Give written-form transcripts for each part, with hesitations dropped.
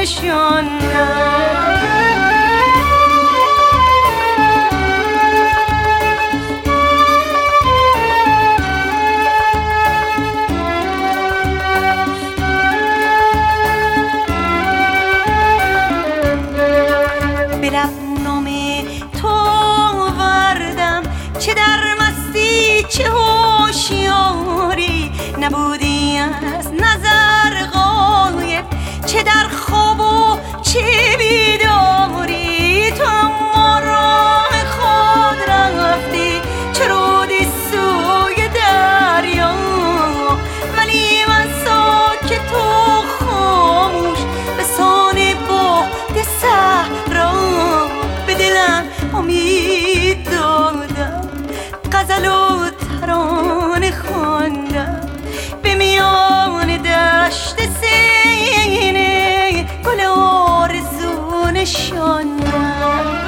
نشاندم. به لب نام تو وردم، چه در مستی چه هوشیاری، نبودی از نظر غایب، چه در خواب و چه بیداری. تو اما راه خود رفتی، چه رودی سوی دریا، ولی من ساکت و خاموش به سان باد صحرا. به دلم امید دادم، غزل و ترانه خواندم، به میان دشت سینه گل آرزو نشاندم.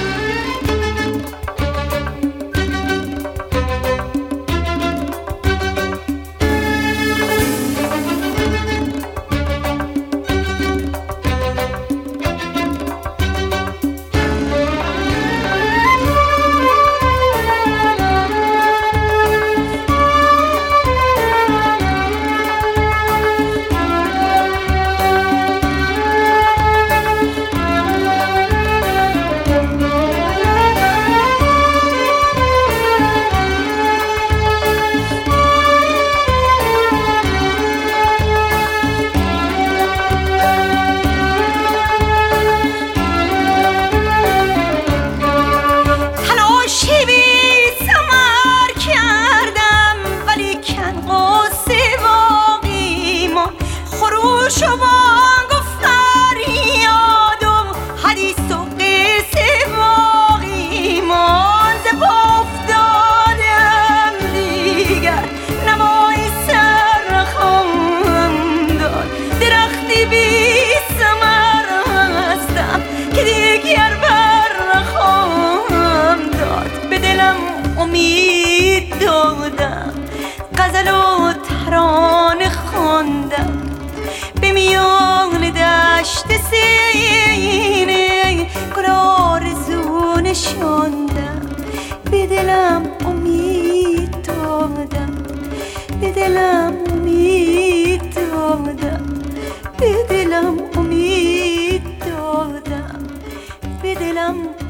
خروش و بانگ و فریاد و حدیث و قصه باقی ماند. ز پا افتادم دیگر نوای سر نخواهم داد، درختی بی ثمر هستم که دیگر بر نخواهم داد. به دلم امید دادم، غزل و ترانه خواندم، به میان دشت سینه گل آرزو نشاندم. به دلم امید دادم، به دلم امید دادم، به دلم امید دادم، به دلم